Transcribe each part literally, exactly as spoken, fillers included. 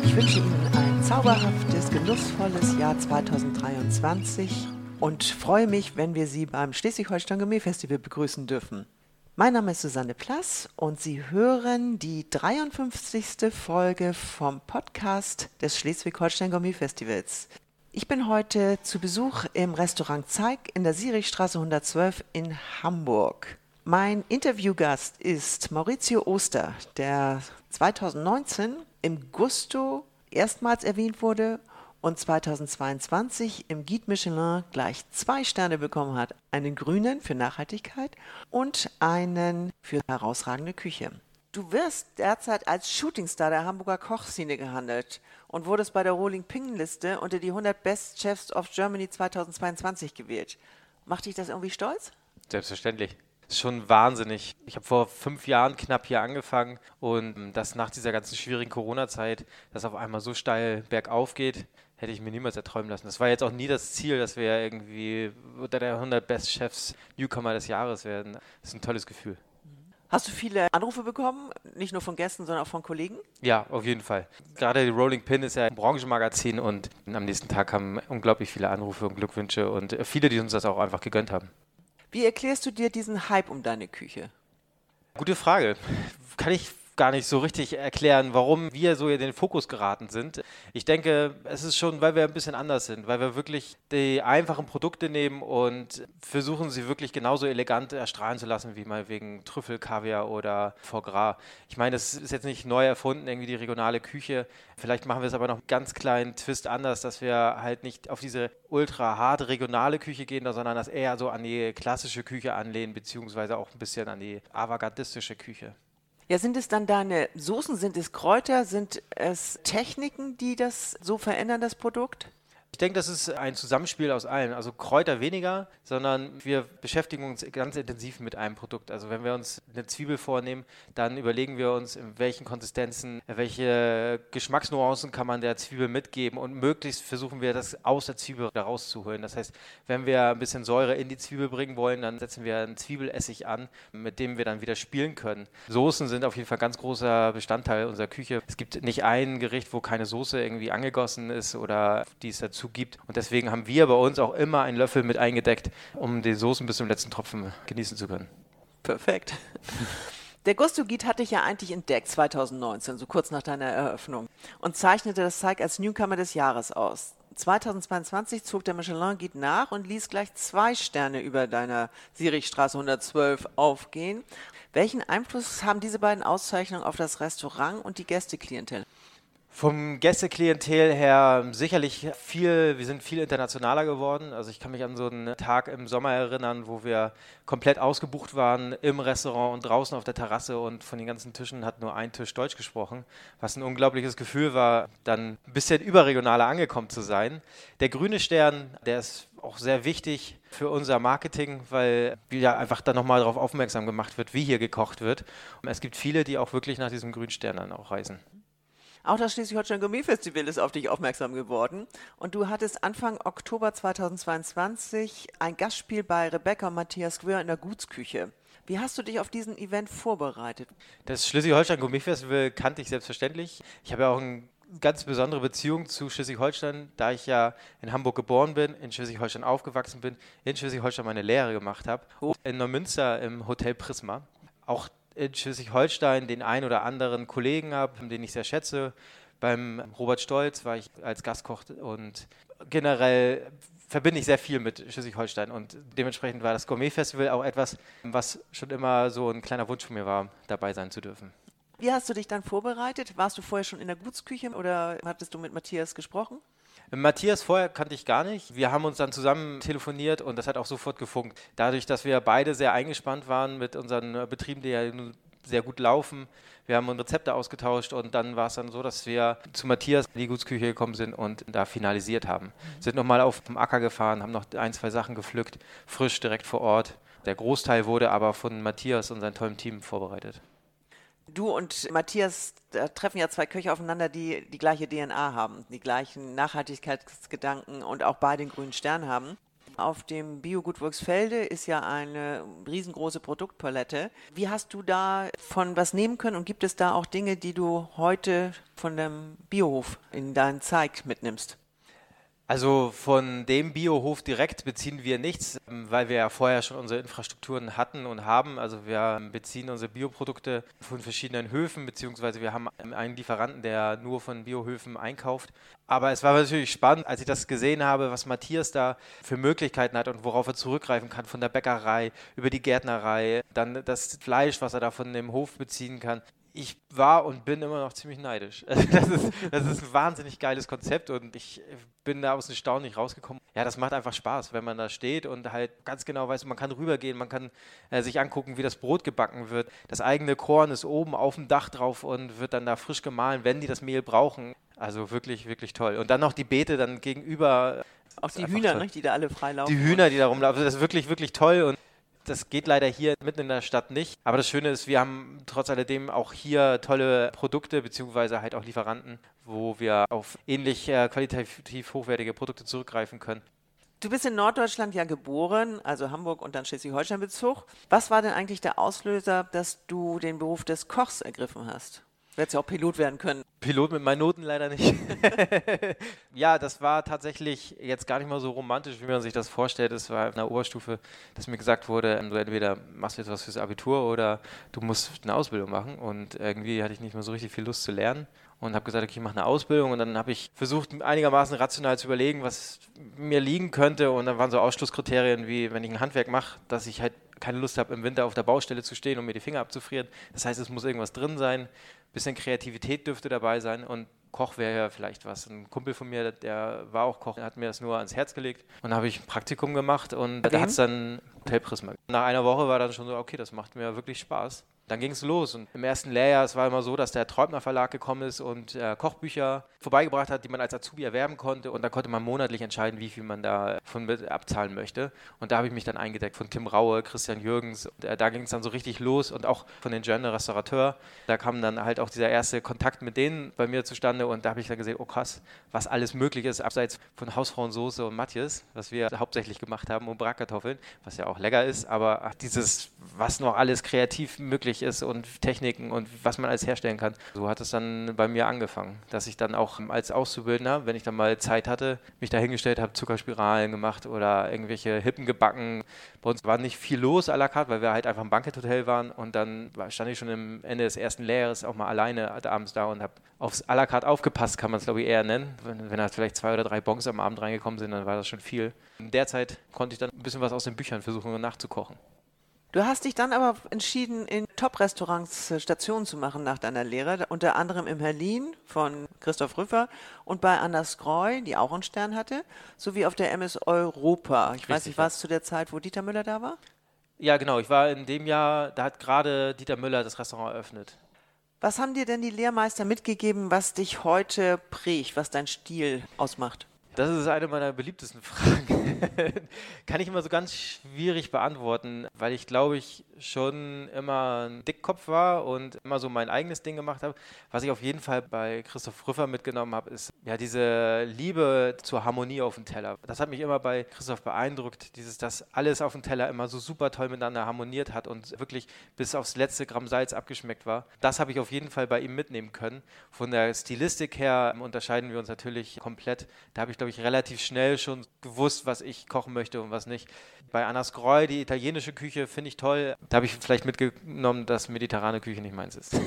Ich wünsche Ihnen ein zauberhaftes, genussvolles Jahr zweitausenddreiundzwanzig und freue mich, wenn wir Sie beim Schleswig-Holstein Gourmet Festival begrüßen dürfen. Mein Name ist Susanne Plass und Sie hören die dreiundfünfzigste Folge vom Podcast des Schleswig-Holstein Gourmet Festivals. Ich bin heute zu Besuch im Restaurant Zeig in der Sierichstraße hundertzwölf in Hamburg. Mein Interviewgast ist Maurizio Oster, der zweitausendneunzehn im Gusto erstmals erwähnt wurde und zweitausendzweiundzwanzig im Guide Michelin gleich zwei Sterne bekommen hat. Einen grünen für Nachhaltigkeit und einen für herausragende Küche. Du wirst derzeit als Shootingstar der Hamburger Kochszene gehandelt und wurdest bei der Rolling Pin Liste unter die hundert Best Chefs of Germany zweitausendzweiundzwanzig gewählt. Macht dich das irgendwie stolz? Selbstverständlich. Das ist schon wahnsinnig. Ich habe vor fünf Jahren knapp hier angefangen und dass nach dieser ganzen schwierigen Corona-Zeit das auf einmal so steil bergauf geht, hätte ich mir niemals erträumen lassen. Das war jetzt auch nie das Ziel, dass wir irgendwie unter der hundert Best Chefs Newcomer des Jahres werden. Das ist ein tolles Gefühl. Hast du viele Anrufe bekommen, nicht nur von Gästen, sondern auch von Kollegen? Ja, auf jeden Fall. Gerade die Rolling Pin ist ja ein Branchenmagazin und am nächsten Tag kamen unglaublich viele Anrufe und Glückwünsche und viele, die uns das auch einfach gegönnt haben. Wie erklärst du dir diesen Hype um deine Küche? Gute Frage. Kann ich gar nicht so richtig erklären, warum wir so in den Fokus geraten sind. Ich denke, es ist schon, weil wir ein bisschen anders sind, weil wir wirklich die einfachen Produkte nehmen und versuchen, sie wirklich genauso elegant erstrahlen zu lassen, wie mal wegen Trüffel, Kaviar oder Foie Gras. Ich meine, das ist jetzt nicht neu erfunden, irgendwie die regionale Küche. Vielleicht machen wir es aber noch einen ganz kleinen Twist anders, dass wir halt nicht auf diese ultra harte regionale Küche gehen, sondern das eher so an die klassische Küche anlehnen, beziehungsweise auch ein bisschen an die avantgardistische Küche. Ja, sind es dann deine Soßen, sind es Kräuter, sind es Techniken, die das so verändern, das Produkt? Ich denke, das ist ein Zusammenspiel aus allen. Also Kräuter weniger, sondern wir beschäftigen uns ganz intensiv mit einem Produkt. Also wenn wir uns eine Zwiebel vornehmen, dann überlegen wir uns, in welchen Konsistenzen, welche Geschmacksnuancen kann man der Zwiebel mitgeben und möglichst versuchen wir, das aus der Zwiebel da rauszuholen. Das heißt, wenn wir ein bisschen Säure in die Zwiebel bringen wollen, dann setzen wir einen Zwiebelessig an, mit dem wir dann wieder spielen können. Soßen sind auf jeden Fall ein ganz großer Bestandteil unserer Küche. Es gibt nicht ein Gericht, wo keine Soße irgendwie angegossen ist oder die es dazu gibt. Und deswegen haben wir bei uns auch immer einen Löffel mit eingedeckt, um die Soßen bis zum letzten Tropfen genießen zu können. Perfekt. Der Gusto Guide hatte ich ja eigentlich entdeckt zweitausendneunzehn, so kurz nach deiner Eröffnung, und zeichnete das Zeig als Newcomer des Jahres aus. zweitausendzweiundzwanzig zog der Michelin Guide nach und ließ gleich zwei Sterne über deiner Sierichstraße hundertzwölf aufgehen. Welchen Einfluss haben diese beiden Auszeichnungen auf das Restaurant und die Gästeklientel? Vom Gästeklientel her sicherlich viel, wir sind viel internationaler geworden. Also ich kann mich an so einen Tag im Sommer erinnern, wo wir komplett ausgebucht waren im Restaurant und draußen auf der Terrasse und von den ganzen Tischen hat nur ein Tisch Deutsch gesprochen, was ein unglaubliches Gefühl war, dann ein bisschen überregionaler angekommen zu sein. Der grüne Stern, der ist auch sehr wichtig für unser Marketing, weil ja einfach dann nochmal darauf aufmerksam gemacht wird, wie hier gekocht wird. Und es gibt viele, die auch wirklich nach diesem grünen Stern dann auch reisen. Auch das Schleswig-Holstein Gourmet Festival ist auf dich aufmerksam geworden und du hattest Anfang Oktober zweitausendzweiundzwanzig ein Gastspiel bei Rebecca und Matthias Square in der Gutsküche. Wie hast du dich auf diesen Event vorbereitet? Das Schleswig-Holstein Gourmet Festival kannte ich selbstverständlich. Ich habe ja auch eine ganz besondere Beziehung zu Schleswig-Holstein, da ich ja in Hamburg geboren bin, in Schleswig-Holstein aufgewachsen bin, in Schleswig-Holstein meine Lehre gemacht habe, in Neumünster im Hotel Prisma. Auch in Schleswig-Holstein den einen oder anderen Kollegen habe, den ich sehr schätze. Beim Robert Stolz war ich als Gastkoch und generell verbinde ich sehr viel mit Schleswig-Holstein und dementsprechend war das Gourmet-Festival auch etwas, was schon immer so ein kleiner Wunsch von mir war, dabei sein zu dürfen. Wie hast du dich dann vorbereitet? Warst du vorher schon in der Gutsküche oder hattest du mit Matthias gesprochen? Matthias vorher kannte ich gar nicht. Wir haben uns dann zusammen telefoniert und das hat auch sofort gefunkt. Dadurch, dass wir beide sehr eingespannt waren mit unseren Betrieben, die ja sehr gut laufen. Wir haben Rezepte ausgetauscht und dann war es dann so, dass wir zu Matthias in die Gutsküche gekommen sind und da finalisiert haben. Mhm. Sind nochmal auf dem Acker gefahren, haben noch ein, zwei Sachen gepflückt, frisch direkt vor Ort. Der Großteil wurde aber von Matthias und seinem tollen Team vorbereitet. Du und Matthias da treffen ja zwei Köche aufeinander, die die gleiche D N A haben, die gleichen Nachhaltigkeitsgedanken und auch beide den grünen Stern haben. Auf dem Biogut Worksfelde ist ja eine riesengroße Produktpalette. Wie hast du da von was nehmen können und gibt es da auch Dinge, die du heute von dem Biohof in deinen Zeig mitnimmst? Also von dem Biohof direkt beziehen wir nichts, ähm, weil wir ja vorher schon unsere Infrastrukturen hatten und haben. Also wir beziehen unsere Bioprodukte von verschiedenen Höfen, beziehungsweise wir haben einen Lieferanten, der nur von Biohöfen einkauft. Aber es war natürlich spannend, als ich das gesehen habe, was Matthias da für Möglichkeiten hat und worauf er zurückgreifen kann, von der Bäckerei über die Gärtnerei, dann das Fleisch, was er da von dem Hof beziehen kann. Ich war und bin immer noch ziemlich neidisch. Das ist, das ist ein wahnsinnig geiles Konzept und ich bin da aus dem Staunen nicht rausgekommen. Ja, das macht einfach Spaß, wenn man da steht und halt ganz genau weiß, man kann rübergehen, man kann äh, sich angucken, wie das Brot gebacken wird. Das eigene Korn ist oben auf dem Dach drauf und wird dann da frisch gemahlen, wenn die das Mehl brauchen. Also wirklich, wirklich toll. Und dann noch die Beete dann gegenüber. Auch die Hühner, ne, die da alle freilaufen. Die Hühner, die da rumlaufen, das ist wirklich, wirklich toll und das geht leider hier mitten in der Stadt nicht. Aber das Schöne ist, wir haben trotz alledem auch hier tolle Produkte beziehungsweise halt auch Lieferanten, wo wir auf ähnlich äh, qualitativ hochwertige Produkte zurückgreifen können. Du bist in Norddeutschland ja geboren, also Hamburg und dann Schleswig-Holstein-Bezug. Was war denn eigentlich der Auslöser, dass du den Beruf des Kochs ergriffen hast? Du hättest ja auch Pilot werden können. Pilot mit meinen Noten leider nicht. Ja, das war tatsächlich jetzt gar nicht mal so romantisch, wie man sich das vorstellt. Es war in der Oberstufe, dass mir gesagt wurde, du entweder machst du jetzt was fürs Abitur oder du musst eine Ausbildung machen. Und irgendwie hatte ich nicht mehr so richtig viel Lust zu lernen und habe gesagt, okay, ich mache eine Ausbildung. Und dann habe ich versucht, einigermaßen rational zu überlegen, was mir liegen könnte. Und dann waren so Ausschlusskriterien wie, wenn ich ein Handwerk mache, dass ich halt keine Lust habe, im Winter auf der Baustelle zu stehen und mir die Finger abzufrieren. Das heißt, es muss irgendwas drin sein. Ein bisschen Kreativität dürfte dabei sein und Koch wäre ja vielleicht was. Ein Kumpel von mir, der war auch Koch, hat mir das nur ans Herz gelegt und da habe ich ein Praktikum gemacht und da hat es dann Hotel Prisma. Nach einer Woche war dann schon so, okay, das macht mir wirklich Spaß. Dann ging es los und im ersten Lehrjahr, es war immer so, dass der Treubner Verlag gekommen ist und äh, Kochbücher vorbeigebracht hat, die man als Azubi erwerben konnte und dann konnte man monatlich entscheiden, wie viel man da von abzahlen möchte und da habe ich mich dann eingedeckt von Tim Raue, Christian Jürgens und, äh, da ging es dann so richtig los und auch von den Journal Restaurateur, da kam dann halt auch dieser erste Kontakt mit denen bei mir zustande und da habe ich dann gesehen, oh krass, was alles möglich ist, abseits von Hausfrauensoße und Matjes, was wir hauptsächlich gemacht haben und Bratkartoffeln, was ja auch lecker ist, aber ach, dieses, was noch alles kreativ möglich ist und Techniken und was man alles herstellen kann. So hat es dann bei mir angefangen, dass ich dann auch als Auszubildender, wenn ich dann mal Zeit hatte, mich da hingestellt habe, Zuckerspiralen gemacht oder irgendwelche Hippen gebacken. Bei uns war nicht viel los à la carte, weil wir halt einfach im Bankett-Hotel waren und dann stand ich schon am Ende des ersten Lehrjahres auch mal alleine abends da und habe aufs à la carte aufgepasst, kann man es glaube ich eher nennen. Wenn, wenn da vielleicht zwei oder drei Bons am Abend reingekommen sind, dann war das schon viel. In der Zeit konnte ich dann ein bisschen was aus den Büchern versuchen nachzukochen. Du hast dich dann aber entschieden, in Top-Restaurants Stationen zu machen nach deiner Lehre, unter anderem im Herlin von Christoph Rüffer und bei Anna Skreu, die auch einen Stern hatte, sowie auf der M S Europa. Ich Richtig, weiß nicht, war es zu der Zeit, wo Dieter Müller da war? Ja, genau. Ich war in dem Jahr, da hat gerade Dieter Müller das Restaurant eröffnet. Was haben dir denn die Lehrmeister mitgegeben, was dich heute prägt, was dein Stil ausmacht? Das ist eine meiner beliebtesten Fragen. Kann ich immer so ganz schwierig beantworten, weil ich glaube ich schon immer ein Dickkopf war und immer so mein eigenes Ding gemacht habe. Was ich auf jeden Fall bei Christoph Rüffer mitgenommen habe, ist ja diese Liebe zur Harmonie auf dem Teller. Das hat mich immer bei Christoph beeindruckt, dieses, dass alles auf dem Teller immer so super toll miteinander harmoniert hat und wirklich bis aufs letzte Gramm Salz abgeschmeckt war. Das habe ich auf jeden Fall bei ihm mitnehmen können. Von der Stilistik her unterscheiden wir uns natürlich komplett. Da habe ich, glaube ich, relativ schnell schon gewusst, was ich kochen möchte und was nicht. Bei Anna Skreu, die italienische Küche, finde ich toll. Da habe ich vielleicht mitgenommen, dass mediterrane Küche nicht meins ist.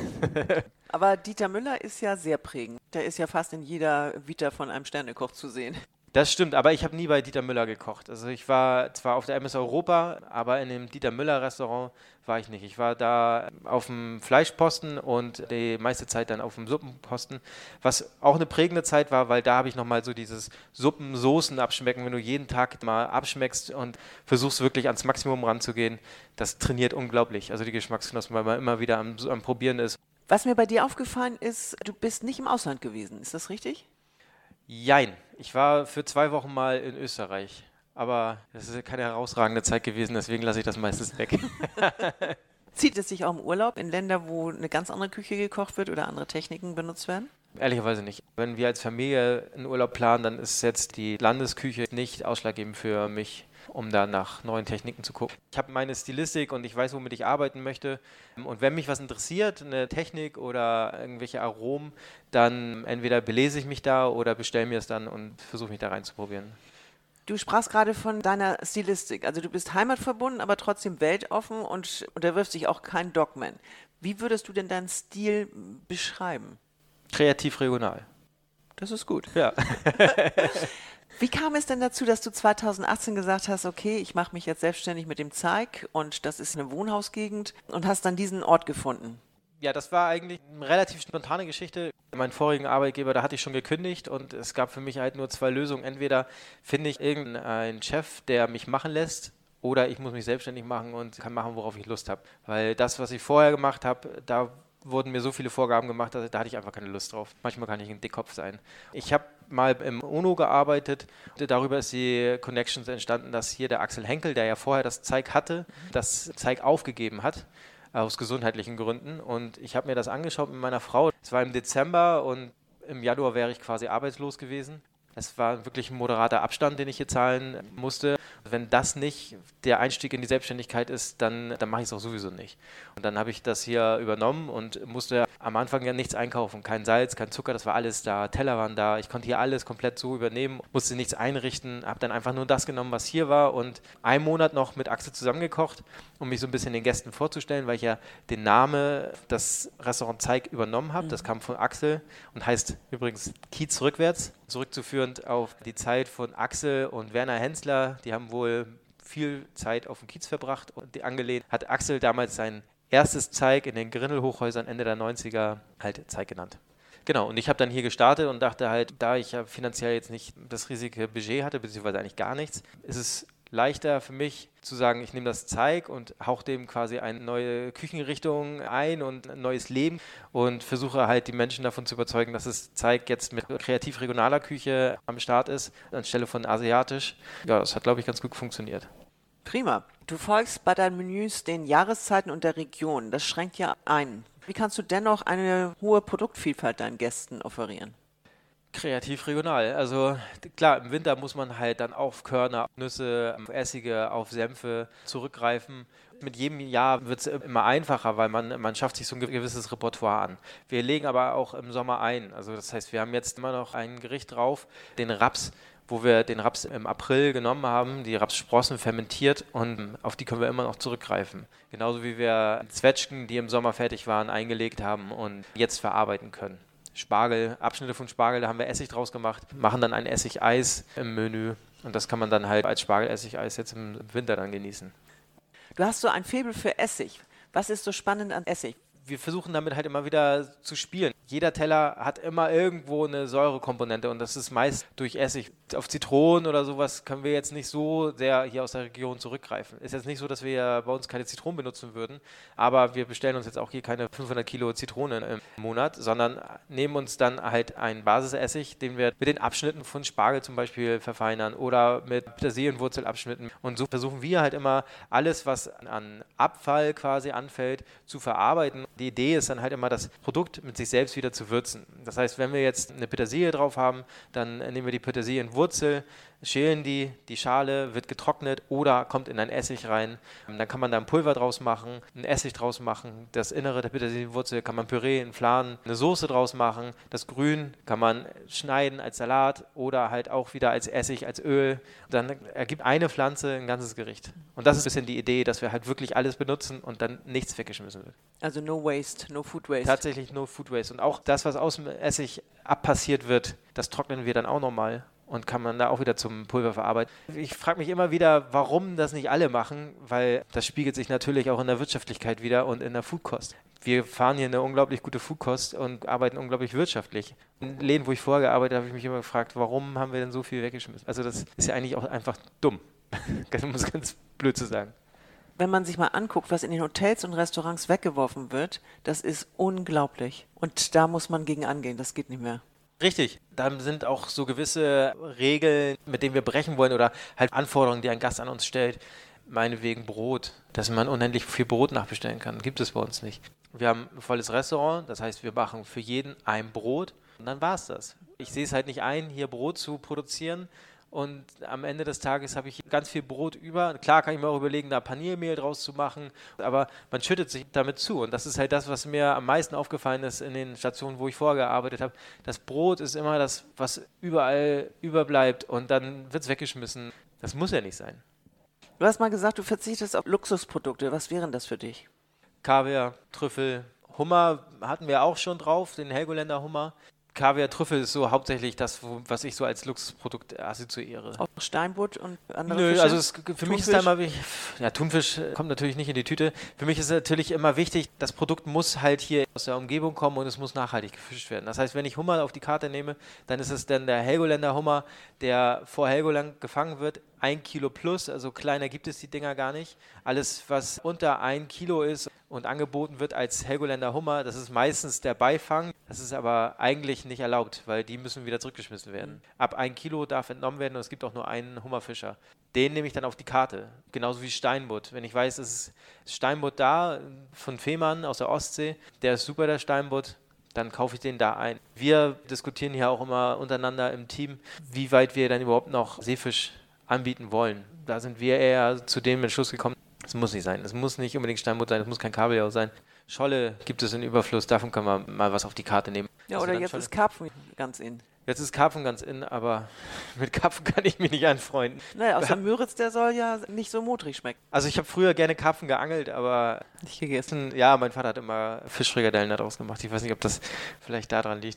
Aber Dieter Müller ist ja sehr prägend. Der ist ja fast in jeder Vita von einem Sternekoch zu sehen. Das stimmt, aber ich habe nie bei Dieter Müller gekocht. Also ich war zwar auf der M S Europa, aber in dem Dieter Müller Restaurant war ich nicht. Ich war da auf dem Fleischposten und die meiste Zeit dann auf dem Suppenposten, was auch eine prägende Zeit war, weil da habe ich nochmal so dieses Suppen-Soßen abschmecken, wenn du jeden Tag mal abschmeckst und versuchst wirklich ans Maximum ranzugehen, das trainiert unglaublich. Also die Geschmacksknospen, weil man immer wieder am, am Probieren ist. Was mir bei dir aufgefallen ist, du bist nicht im Ausland gewesen, ist das richtig? Jein. Ich war für zwei Wochen mal in Österreich, aber das ist keine herausragende Zeit gewesen, deswegen lasse ich das meistens weg. Zieht es sich auch im Urlaub in Länder, wo eine ganz andere Küche gekocht wird oder andere Techniken benutzt werden? Ehrlicherweise nicht. Wenn wir als Familie einen Urlaub planen, dann ist jetzt die Landesküche nicht ausschlaggebend für mich. um da nach neuen Techniken zu gucken. Ich habe meine Stilistik und ich weiß, womit ich arbeiten möchte. Und wenn mich was interessiert, eine Technik oder irgendwelche Aromen, dann entweder belese ich mich da oder bestelle mir es dann und versuche mich da reinzuprobieren. Du sprachst gerade von deiner Stilistik. Also du bist heimatverbunden, aber trotzdem weltoffen und unterwirfst dich auch kein Dogmen. Wie würdest du denn deinen Stil beschreiben? Kreativ regional. Das ist gut. Ja. Wie kam es denn dazu, dass du zweitausendachtzehn gesagt hast, okay, ich mache mich jetzt selbstständig mit dem Zeig und das ist eine Wohnhausgegend und hast dann diesen Ort gefunden? Ja, das war eigentlich eine relativ spontane Geschichte. Meinen vorigen Arbeitgeber, da hatte ich schon gekündigt und es gab für mich halt nur zwei Lösungen. Entweder finde ich irgendeinen Chef, der mich machen lässt, oder ich muss mich selbstständig machen und kann machen, worauf ich Lust habe. Weil das, was ich vorher gemacht habe, da wurden mir so viele Vorgaben gemacht, da hatte ich einfach keine Lust drauf. Manchmal kann ich ein Dickkopf sein. Ich habe mal im UNO gearbeitet. Darüber ist die Connections entstanden, dass hier der Axel Henkel, der ja vorher das Zeig hatte, das Zeig aufgegeben hat. Aus gesundheitlichen Gründen. Und ich habe mir das angeschaut mit meiner Frau. Es war im Dezember und im Januar wäre ich quasi arbeitslos gewesen. Es war wirklich ein moderater Abstand, den ich hier zahlen musste. Wenn das nicht der Einstieg in die Selbstständigkeit ist, dann, dann mache ich es auch sowieso nicht. Und dann habe ich das hier übernommen und musste am Anfang ja nichts einkaufen. Kein Salz, kein Zucker, das war alles da. Teller waren da. Ich konnte hier alles komplett so übernehmen, musste nichts einrichten, habe dann einfach nur das genommen, was hier war und einen Monat noch mit Axel zusammengekocht, um mich so ein bisschen den Gästen vorzustellen, weil ich ja den Namen das Restaurant Zeig übernommen habe. Mhm. Das kam von Axel und heißt übrigens Kiez rückwärts, zurückzuführend auf die Zeit von Axel und Werner Hensler. Die haben wohl viel Zeit auf dem Kiez verbracht und die angelehnt hat Axel damals sein erstes Zeig in den Grinnell-Hochhäusern Ende der neunziger halt Zeig genannt. Genau, und ich habe dann hier gestartet und dachte halt, da ich ja finanziell jetzt nicht das riesige Budget hatte, beziehungsweise eigentlich gar nichts, ist es leichter für mich zu sagen, ich nehme das Zeig und hauche dem quasi eine neue Küchenrichtung ein und ein neues Leben und versuche halt die Menschen davon zu überzeugen, dass es Zeig jetzt mit kreativ regionaler Küche am Start ist, anstelle von asiatisch. Ja, das hat, glaube ich, ganz gut funktioniert. Prima. Du folgst bei deinen Menüs den Jahreszeiten und der Region. Das schränkt ja ein. Wie kannst du dennoch eine hohe Produktvielfalt deinen Gästen offerieren? Kreativ regional. Also klar, im Winter muss man halt dann auf Körner, Nüsse, Essige, auf Senfe zurückgreifen. Mit jedem Jahr wird es immer einfacher, weil man, man schafft sich so ein gewisses Repertoire an. Wir legen aber auch im Sommer ein. Also das heißt, wir haben jetzt immer noch ein Gericht drauf, den Raps, wo wir den Raps im April genommen haben, die Rapssprossen fermentiert und auf die können wir immer noch zurückgreifen. Genauso wie wir Zwetschgen, die im Sommer fertig waren, eingelegt haben und jetzt verarbeiten können. Spargel, Abschnitte von Spargel, da haben wir Essig draus gemacht, machen dann ein Essigeis im Menü und das kann man dann halt als Spargelessigeis jetzt im Winter dann genießen. Du hast so ein Faible für Essig. Was ist so spannend an Essig? Wir versuchen damit halt immer wieder zu spielen. Jeder Teller hat immer irgendwo eine Säurekomponente und das ist meist durch Essig. Auf Zitronen oder sowas können wir jetzt nicht so sehr hier aus der Region zurückgreifen. Ist jetzt nicht so, dass wir bei uns keine Zitronen benutzen würden, aber wir bestellen uns jetzt auch hier keine fünfhundert Kilo Zitronen im Monat, sondern nehmen uns dann halt einen Basisessig, den wir mit den Abschnitten von Spargel zum Beispiel verfeinern oder mit Petersilienwurzelabschnitten. Und so versuchen wir halt immer alles, was an Abfall quasi anfällt, zu verarbeiten. Die Idee ist dann halt immer, das Produkt mit sich selbst wieder zu würzen. Das heißt, wenn wir jetzt eine Petersilie drauf haben, dann nehmen wir die Petersilienwurzel, schälen die, die Schale wird getrocknet oder kommt in ein Essig rein. Dann kann man da ein Pulver draus machen, ein Essig draus machen. Das Innere der Petersilienwurzel kann man Püree in Fladen, eine Soße draus machen. Das Grün kann man schneiden als Salat oder halt auch wieder als Essig, als Öl. Dann ergibt eine Pflanze ein ganzes Gericht. Und das ist ein bisschen die Idee, dass wir halt wirklich alles benutzen und dann nichts weggeschmissen wird. Also no waste, no food waste. Tatsächlich no food waste. Und auch das, was aus dem Essig abpassiert wird, das trocknen wir dann auch nochmal und kann man da auch wieder zum Pulver verarbeiten. Ich frage mich immer wieder, warum das nicht alle machen, weil das spiegelt sich natürlich auch in der Wirtschaftlichkeit wieder und in der Foodkost. Wir fahren hier eine unglaublich gute Foodkost und arbeiten unglaublich wirtschaftlich. In Läden, wo ich vorher gearbeitet habe, habe ich mich immer gefragt, warum haben wir denn so viel weggeschmissen? Also das ist ja eigentlich auch einfach dumm. Das muss ganz blöd zu sagen. Wenn man sich mal anguckt, was in den Hotels und Restaurants weggeworfen wird, das ist unglaublich. Und da muss man gegen angehen, das geht nicht mehr. Richtig, da sind auch so gewisse Regeln, mit denen wir brechen wollen oder halt Anforderungen, die ein Gast an uns stellt. Meinetwegen Brot, dass man unendlich viel Brot nachbestellen kann, gibt es bei uns nicht. Wir haben ein volles Restaurant, das heißt, wir machen für jeden ein Brot und dann war es das. Ich sehe es halt nicht ein, hier Brot zu produzieren und am Ende des Tages habe ich ganz viel Brot über. Klar kann ich mir auch überlegen, da Paniermehl draus zu machen, aber man schüttet sich damit zu und das ist halt das, was mir am meisten aufgefallen ist in den Stationen, wo ich vorher gearbeitet habe. Das Brot ist immer das, was überall überbleibt und dann wird es weggeschmissen. Das muss ja nicht sein. Du hast mal gesagt, du verzichtest auf Luxusprodukte. Was wären das für dich? Kaviar, Trüffel, Hummer hatten wir auch schon drauf, den Helgoländer Hummer. Kaviar, Trüffel ist so hauptsächlich das, wo, was ich so als Luxusprodukt assoziiere. Auch Steinbutt und andere Nö, Fische? also es, für Thunfisch? mich ist da immer wichtig, ja, Thunfisch kommt natürlich nicht in die Tüte. Für mich ist natürlich immer wichtig, das Produkt muss halt hier aus der Umgebung kommen und es muss nachhaltig gefischt werden. Das heißt, wenn ich Hummer auf die Karte nehme, dann ist es dann der Helgoländer Hummer, der vor Helgoland gefangen wird, ein Kilo plus, also kleiner gibt es die Dinger gar nicht. Alles, was unter ein Kilo ist und angeboten wird als Helgoländer Hummer, das ist meistens der Beifang. Das ist aber eigentlich nicht erlaubt, weil die müssen wieder zurückgeschmissen werden. Ab ein Kilo darf entnommen werden und es gibt auch nur einen Hummerfischer. Den nehme ich dann auf die Karte, genauso wie Steinbutt. Wenn ich weiß, es ist Steinbutt da, von Fehmarn aus der Ostsee, der ist super, der Steinbutt, dann kaufe ich den da ein. Wir diskutieren hier auch immer untereinander im Team, wie weit wir dann überhaupt noch Seefisch anbieten wollen. Da sind wir eher zu dem Entschluss gekommen, es muss nicht sein. Es muss nicht unbedingt Steinbutt sein, es muss kein Kabeljau sein. Scholle gibt es in Überfluss, davon können wir mal was auf die Karte nehmen. Ja, Also oder dann jetzt Scholle. ist Karpfen ganz in. Jetzt ist Karpfen ganz in, aber mit Karpfen kann ich mich nicht anfreunden. Naja, außer Müritz, der soll ja nicht so modrig schmecken. Also ich habe früher gerne Karpfen geangelt, aber Nicht gegessen. ja, mein Vater hat immer Fischfrikadellen daraus gemacht. Ich weiß nicht, ob das vielleicht daran liegt,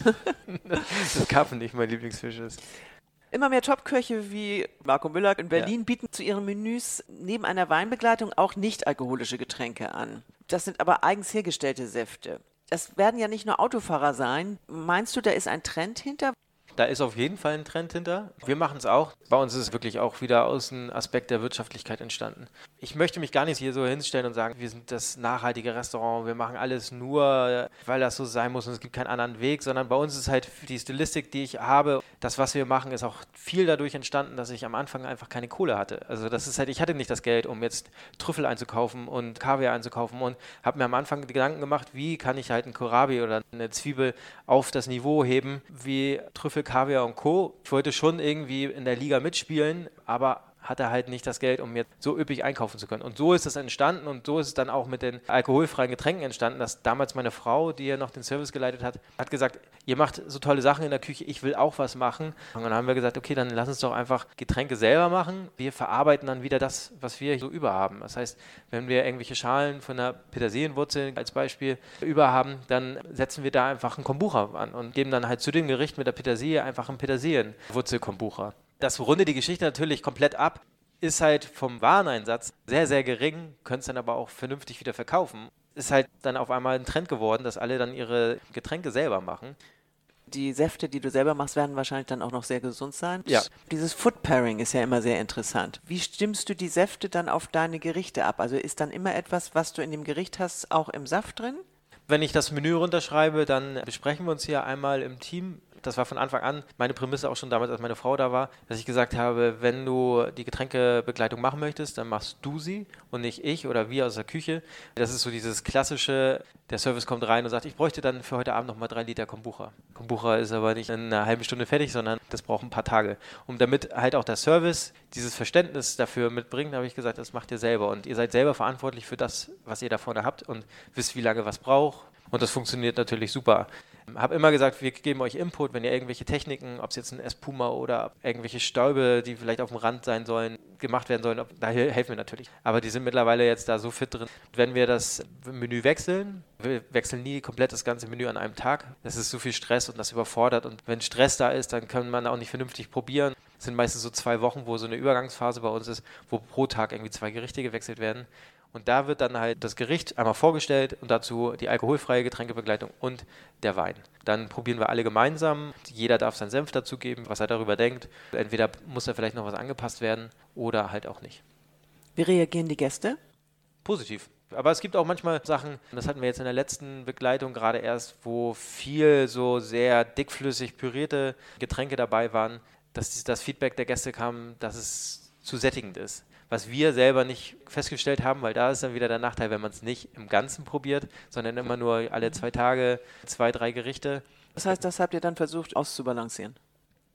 dass Karpfen nicht mein Lieblingsfisch ist. Immer mehr Topköche wie Marco Müller in Berlin bieten zu ihren Menüs neben einer Weinbegleitung auch nicht-alkoholische Getränke an. Das sind aber eigens hergestellte Säfte. Das werden ja nicht nur Autofahrer sein. Meinst du, da ist ein Trend hinter? Da ist auf jeden Fall ein Trend hinter. Wir machen es auch. Bei uns ist es wirklich auch wieder aus dem Aspekt der Wirtschaftlichkeit entstanden. Ich möchte mich gar nicht hier so hinstellen und sagen, wir sind das nachhaltige Restaurant, wir machen alles nur, weil das so sein muss und es gibt keinen anderen Weg, sondern bei uns ist halt die Stilistik, die ich habe, das, was wir machen, ist auch viel dadurch entstanden, dass ich am Anfang einfach keine Kohle hatte. Also das ist halt, ich hatte nicht das Geld, um jetzt Trüffel einzukaufen und Kaviar einzukaufen und habe mir am Anfang Gedanken gemacht, wie kann ich halt ein Kohlrabi oder eine Zwiebel auf das Niveau heben, wie Trüffel, Kaviar und Co. Ich wollte schon irgendwie in der Liga mitspielen, aber hatte halt nicht das Geld, um mir so üppig einkaufen zu können. Und so ist es entstanden und so ist es dann auch mit den alkoholfreien Getränken entstanden, dass damals meine Frau, die ja noch den Service geleitet hat, hat gesagt, ihr macht so tolle Sachen in der Küche, ich will auch was machen. Und dann haben wir gesagt, okay, dann lass uns doch einfach Getränke selber machen. Wir verarbeiten dann wieder das, was wir so über haben. Das heißt, wenn wir irgendwelche Schalen von einer Petersilienwurzel als Beispiel über haben, dann setzen wir da einfach einen Kombucha an und geben dann halt zu dem Gericht mit der Petersilie einfach einen Petersilienwurzel-Kombucha. Das rundet die Geschichte natürlich komplett ab, ist halt vom Wareneinsatz sehr, sehr gering, können es dann aber auch vernünftig wieder verkaufen. Ist halt dann auf einmal ein Trend geworden, dass alle dann ihre Getränke selber machen. Die Säfte, die du selber machst, werden wahrscheinlich dann auch noch sehr gesund sein. Ja. Dieses Food Pairing ist ja immer sehr interessant. Wie stimmst du die Säfte dann auf deine Gerichte ab? Also ist dann immer etwas, was du in dem Gericht hast, auch im Saft drin? Wenn ich das Menü runterschreibe, dann besprechen wir uns hier einmal im Team. Das war von Anfang an meine Prämisse auch schon damals, als meine Frau da war, dass ich gesagt habe, wenn du die Getränkebegleitung machen möchtest, dann machst du sie und nicht ich oder wir aus der Küche. Das ist so dieses klassische, der Service kommt rein und sagt, ich bräuchte dann für heute Abend nochmal drei Liter Kombucha. Kombucha ist aber nicht in einer halben Stunde fertig, sondern das braucht ein paar Tage. Und damit halt auch der Service dieses Verständnis dafür mitbringt, habe ich gesagt, das macht ihr selber. Und ihr seid selber verantwortlich für das, was ihr da vorne habt und wisst, wie lange was braucht. Und das funktioniert natürlich super. Ich habe immer gesagt, wir geben euch Input, wenn ihr irgendwelche Techniken, ob es jetzt ein Espuma oder irgendwelche Stäube, die vielleicht auf dem Rand sein sollen, gemacht werden sollen, da helfen wir natürlich. Aber die sind mittlerweile jetzt da so fit drin. Wenn wir das Menü wechseln, wir wechseln nie komplett das ganze Menü an einem Tag. Das ist so viel Stress und das überfordert. Und wenn Stress da ist, dann kann man auch nicht vernünftig probieren. Es sind meistens so zwei Wochen, wo so eine Übergangsphase bei uns ist, wo pro Tag irgendwie zwei Gerichte gewechselt werden. Und da wird dann halt das Gericht einmal vorgestellt und dazu die alkoholfreie Getränkebegleitung und der Wein. Dann probieren wir alle gemeinsam. Jeder darf seinen Senf dazugeben, was er darüber denkt. Entweder muss da vielleicht noch was angepasst werden oder halt auch nicht. Wie reagieren die Gäste? Positiv. Aber es gibt auch manchmal Sachen, das hatten wir jetzt in der letzten Begleitung gerade erst, wo viel so sehr dickflüssig pürierte Getränke dabei waren, dass das Feedback der Gäste kam, dass es zu sättigend ist. Was wir selber nicht festgestellt haben, weil da ist dann wieder der Nachteil, wenn man es nicht im Ganzen probiert, sondern immer nur alle zwei Tage zwei, drei Gerichte. Das heißt, das habt ihr dann versucht auszubalancieren?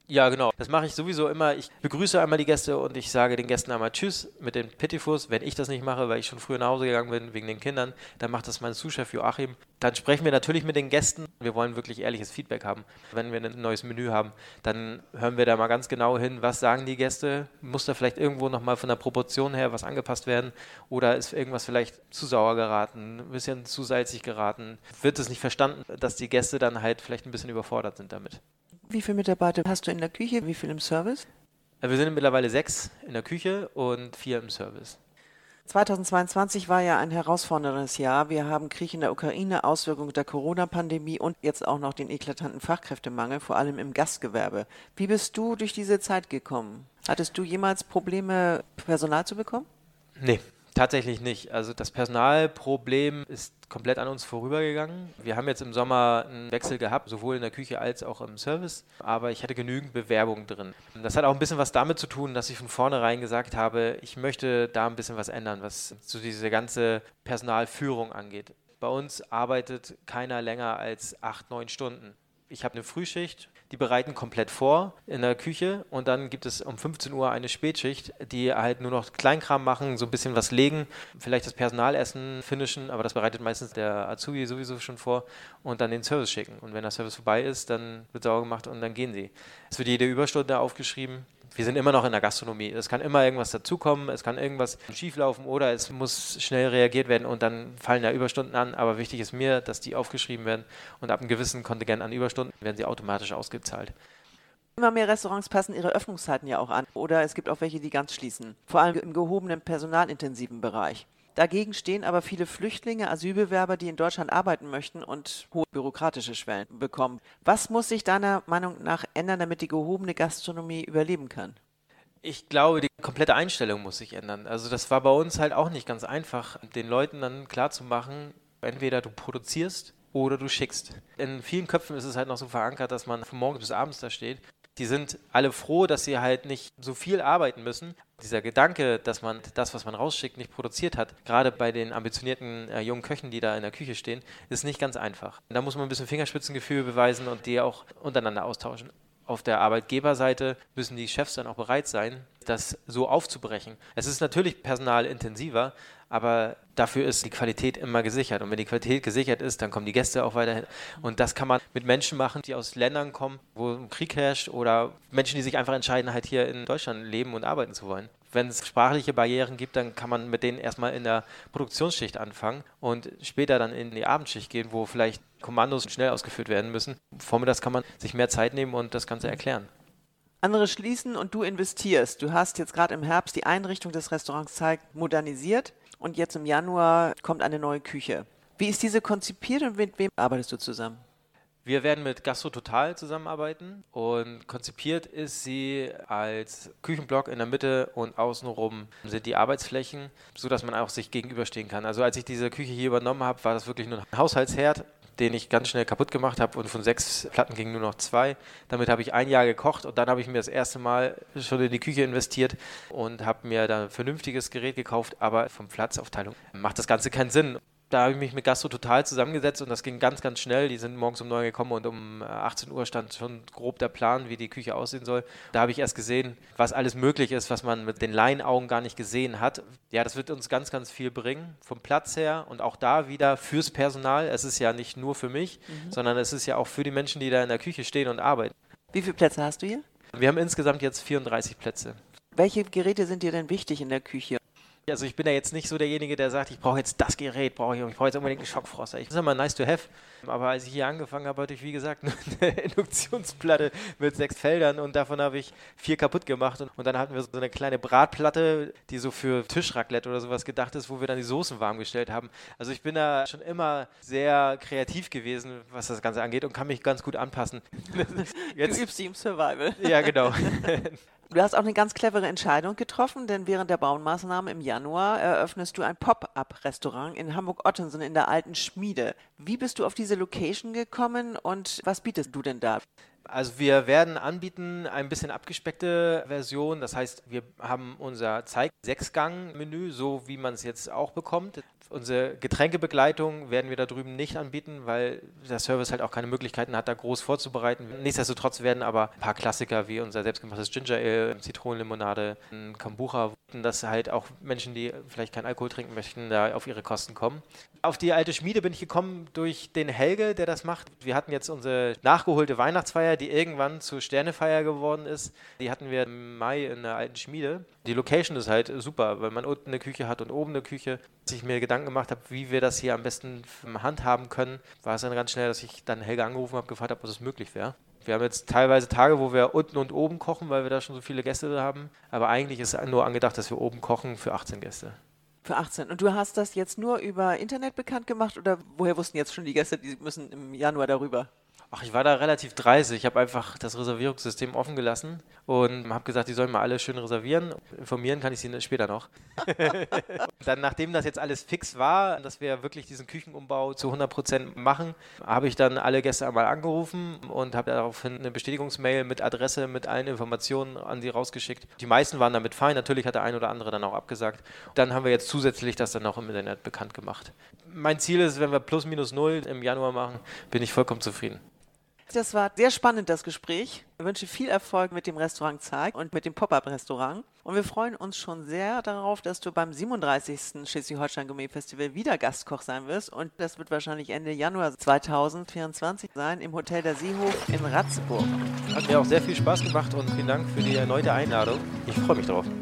Ja, genau. Das mache ich sowieso immer. Ich begrüße einmal die Gäste und ich sage den Gästen einmal Tschüss mit den Pitifus. Wenn ich das nicht mache, weil ich schon früher nach Hause gegangen bin wegen den Kindern, dann macht das mein Sous-Chef Joachim. Dann sprechen wir natürlich mit den Gästen. Wir wollen wirklich ehrliches Feedback haben. Wenn wir ein neues Menü haben, dann hören wir da mal ganz genau hin, was sagen die Gäste. Muss da vielleicht irgendwo nochmal von der Proportion her was angepasst werden? Oder ist irgendwas vielleicht zu sauer geraten, ein bisschen zu salzig geraten? Wird es nicht verstanden, dass die Gäste dann halt vielleicht ein bisschen überfordert sind damit? Wie viele Mitarbeiter hast du in der Küche? Wie viel im Service? Wir sind mittlerweile sechs in der Küche und vier im Service. zweitausendzweiundzwanzig war ja ein herausforderndes Jahr. Wir haben Krieg in der Ukraine, Auswirkungen der Corona-Pandemie und jetzt auch noch den eklatanten Fachkräftemangel, vor allem im Gastgewerbe. Wie bist du durch diese Zeit gekommen? Hattest du jemals Probleme, Personal zu bekommen? Nee, tatsächlich nicht. Also das Personalproblem ist komplett an uns vorübergegangen. Wir haben jetzt im Sommer einen Wechsel gehabt, sowohl in der Küche als auch im Service, aber ich hatte genügend Bewerbungen drin. Das hat auch ein bisschen was damit zu tun, dass ich von vornherein gesagt habe, ich möchte da ein bisschen was ändern, was so diese ganze Personalführung angeht. Bei uns arbeitet keiner länger als acht, neun Stunden. Ich habe eine Frühschicht, die bereiten komplett vor in der Küche und dann gibt es um fünfzehn Uhr eine Spätschicht, die halt nur noch Kleinkram machen, so ein bisschen was legen, vielleicht das Personalessen finishen, aber das bereitet meistens der Azubi sowieso schon vor und dann den Service schicken. Und wenn der Service vorbei ist, dann wird sauber gemacht und dann gehen sie. Es wird jede Überstunde aufgeschrieben. Wir sind immer noch in der Gastronomie. Es kann immer irgendwas dazukommen, es kann irgendwas schieflaufen oder es muss schnell reagiert werden und dann fallen ja Überstunden an. Aber wichtig ist mir, dass die aufgeschrieben werden und ab einem gewissen Kontingent an Überstunden werden sie automatisch ausgezahlt. Immer mehr Restaurants passen ihre Öffnungszeiten ja auch an. Oder es gibt auch welche, die ganz schließen. Vor allem im gehobenen, personalintensiven Bereich. Dagegen stehen aber viele Flüchtlinge, Asylbewerber, die in Deutschland arbeiten möchten und hohe bürokratische Schwellen bekommen. Was muss sich deiner Meinung nach ändern, damit die gehobene Gastronomie überleben kann? Ich glaube, die komplette Einstellung muss sich ändern. Also das war bei uns halt auch nicht ganz einfach, den Leuten dann klarzumachen, entweder du produzierst oder du schickst. In vielen Köpfen ist es halt noch so verankert, dass man von morgens bis abends da steht. Die sind alle froh, dass sie halt nicht so viel arbeiten müssen. Dieser Gedanke, dass man das, was man rausschickt, nicht produziert hat, gerade bei den ambitionierten äh, jungen Köchen, die da in der Küche stehen, ist nicht ganz einfach. Da muss man ein bisschen Fingerspitzengefühl beweisen und die auch untereinander austauschen. Auf der Arbeitgeberseite müssen die Chefs dann auch bereit sein, das so aufzubrechen. Es ist natürlich personalintensiver, aber dafür ist die Qualität immer gesichert. Und wenn die Qualität gesichert ist, dann kommen die Gäste auch weiterhin. Und das kann man mit Menschen machen, die aus Ländern kommen, wo ein Krieg herrscht oder Menschen, die sich einfach entscheiden, halt hier in Deutschland leben und arbeiten zu wollen. Wenn es sprachliche Barrieren gibt, dann kann man mit denen erstmal in der Produktionsschicht anfangen und später dann in die Abendschicht gehen, wo vielleicht Kommandos schnell ausgeführt werden müssen. Vormittags kann man sich mehr Zeit nehmen und das Ganze erklären. Andere schließen und du investierst. Du hast jetzt gerade im Herbst die Einrichtung des Restaurants Zeig modernisiert und jetzt im Januar kommt eine neue Küche. Wie ist diese konzipiert und mit wem arbeitest du zusammen? Wir werden mit Gastro Total zusammenarbeiten und konzipiert ist sie als Küchenblock in der Mitte und außenrum sind die Arbeitsflächen, sodass man auch sich gegenüberstehen kann. Also als ich diese Küche hier übernommen habe, war das wirklich nur ein Haushaltsherd, den ich ganz schnell kaputt gemacht habe und von sechs Platten gingen nur noch zwei. Damit habe ich ein Jahr gekocht und dann habe ich mir das erste Mal schon in die Küche investiert und habe mir da ein vernünftiges Gerät gekauft, aber vom Platzaufteilung macht das Ganze keinen Sinn. Da habe ich mich mit Gastro Total zusammengesetzt und das ging ganz, ganz schnell. Die sind morgens um neun gekommen und um achtzehn Uhr stand schon grob der Plan, wie die Küche aussehen soll. Da habe ich erst gesehen, was alles möglich ist, was man mit den Laienaugen gar nicht gesehen hat. Ja, das wird uns ganz, ganz viel bringen, vom Platz her und auch da wieder fürs Personal. Es ist ja nicht nur für mich, mhm. sondern es ist ja auch für die Menschen, die da in der Küche stehen und arbeiten. Wie viele Plätze hast du hier? Wir haben insgesamt jetzt vierunddreißig Plätze. Welche Geräte sind dir denn wichtig in der Küche? Also ich bin ja jetzt nicht so derjenige, der sagt, ich brauche jetzt das Gerät, brauche ich, ich brauche jetzt unbedingt einen Schockfroster. Ich, das ist immer nice to have. Aber als ich hier angefangen habe, hatte ich, wie gesagt, eine Induktionsplatte mit sechs Feldern und davon habe ich vier kaputt gemacht. Und, und dann hatten wir so eine kleine Bratplatte, die so für Tischraclette oder sowas gedacht ist, wo wir dann die Soßen warm gestellt haben. Also ich bin da schon immer sehr kreativ gewesen, was das Ganze angeht und kann mich ganz gut anpassen. Jetzt, du übst sie im Survival. Ja, genau. Du hast auch eine ganz clevere Entscheidung getroffen, denn während der Baumaßnahme im Januar eröffnest du ein Pop-up-Restaurant in Hamburg-Ottensen in der alten Schmiede. Wie bist du auf diese Location gekommen und was bietest du denn da? Also wir werden anbieten ein bisschen abgespeckte Version, das heißt, wir haben unser Zeig-Sechsgang-Menü, so wie man es jetzt auch bekommt. Unsere Getränkebegleitung werden wir da drüben nicht anbieten, weil der Service halt auch keine Möglichkeiten hat, da groß vorzubereiten. Nichtsdestotrotz werden aber ein paar Klassiker wie unser selbstgemachtes Ginger Ale, Zitronenlimonade, ein Kombucha, dass halt auch Menschen, die vielleicht keinen Alkohol trinken möchten, da auf ihre Kosten kommen. Auf die alte Schmiede bin ich gekommen durch den Helge, der das macht. Wir hatten jetzt unsere nachgeholte Weihnachtsfeier, die irgendwann zur Sternefeier geworden ist. Die hatten wir im Mai in der alten Schmiede. Die Location ist halt super, weil man unten eine Küche hat und oben eine Küche. Als ich mir Gedanken gemacht habe, wie wir das hier am besten handhaben können, war es dann ganz schnell, dass ich dann Helge angerufen habe, gefragt habe, ob das möglich wäre. Wir haben jetzt teilweise Tage, wo wir unten und oben kochen, weil wir da schon so viele Gäste haben. Aber eigentlich ist nur angedacht, dass wir oben kochen für achtzehn Gäste. Für achtzehn. Und du hast das jetzt nur über Internet bekannt gemacht oder woher wussten jetzt schon die Gäste, die müssen im Januar darüber? Ach, ich war da relativ dreistig. Ich habe einfach das Reservierungssystem offen gelassen und habe gesagt, die sollen mal alle schön reservieren. Informieren kann ich sie später noch. Dann, nachdem das jetzt alles fix war, dass wir wirklich diesen Küchenumbau zu hundert Prozent machen, habe ich dann alle Gäste einmal angerufen und habe daraufhin eine Bestätigungsmail mit Adresse, mit allen Informationen an sie rausgeschickt. Die meisten waren damit fein. Natürlich hat der ein oder andere dann auch abgesagt. Dann haben wir jetzt zusätzlich das dann auch im Internet bekannt gemacht. Mein Ziel ist, wenn wir plus minus null im Januar machen, bin ich vollkommen zufrieden. Das war sehr spannend, das Gespräch. Ich wünsche viel Erfolg mit dem Restaurant Zeig und mit dem Pop-Up-Restaurant. Und wir freuen uns schon sehr darauf, dass du beim siebenunddreißigsten Schleswig-Holstein Gourmet Festival wieder Gastkoch sein wirst. Und das wird wahrscheinlich Ende Januar zweitausendvierundzwanzig sein im Hotel der Seehof in Ratzeburg. Hat mir auch sehr viel Spaß gemacht und vielen Dank für die erneute Einladung. Ich freue mich drauf.